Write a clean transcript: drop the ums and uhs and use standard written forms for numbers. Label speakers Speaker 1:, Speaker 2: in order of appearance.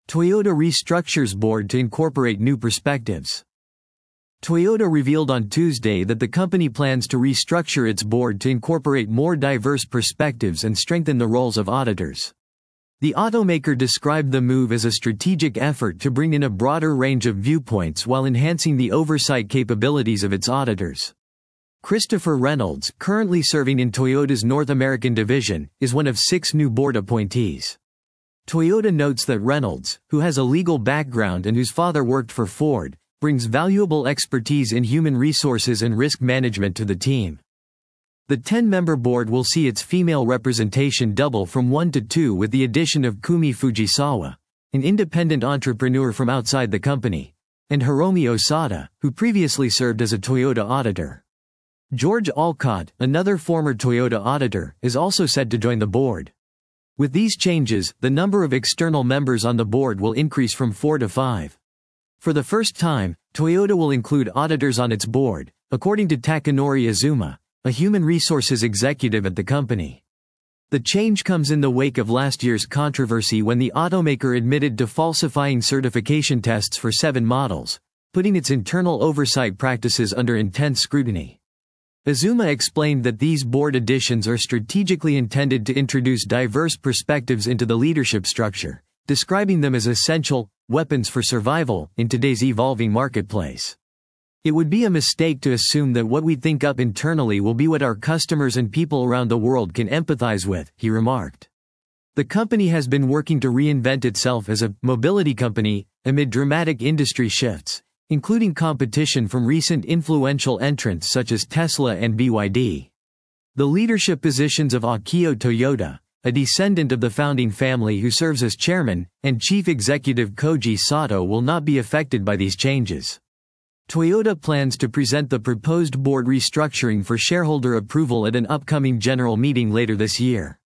Speaker 1: Toyota restructures board to incorporate new perspectives. Toyota revealed on Tuesday that the company plans to restructure its board to incorporate more diverse perspectives and strengthen the roles of auditors. The automaker described the move as a strategic effort to bring in a broader range of viewpoints while enhancing the oversight capabilities of its auditors. Christopher Reynolds, currently serving in Toyota's North American division, is one of 6 new board appointees. Toyota notes that Reynolds, who has a legal background and whose father worked for Ford, brings valuable expertise in human resources and risk management to the team. The 10-member board will see its female representation double from 1 to 2 with the addition of Kumi Fujisawa, an independent entrepreneur from outside the company, and Hiromi Osada, who previously served as a Toyota auditor. George Alcott, another former Toyota auditor, is also set to join the board. With these changes, the number of external members on the board will increase from 4 to 5. For the first time, Toyota will include auditors on its board, according to Takanori Azuma, a human resources executive at the company. The change comes in the wake of last year's controversy when the automaker admitted to falsifying certification tests for 7 models, putting its internal oversight practices under intense scrutiny. Azuma explained that these board additions are strategically intended to introduce diverse perspectives into the leadership structure, describing them as essential weapons for survival in today's evolving marketplace. It would be a mistake to assume that what we think up internally will be what our customers and people around the world can empathize with, he remarked. The company has been working to reinvent itself as a mobility company amid dramatic industry shifts, including competition from recent influential entrants such as Tesla and BYD. The leadership positions of Akio Toyoda, a descendant of the founding family who serves as chairman, and chief executive Koji Sato will not be affected by these changes. Toyota plans to present the proposed board restructuring for shareholder approval at an upcoming general meeting later this year.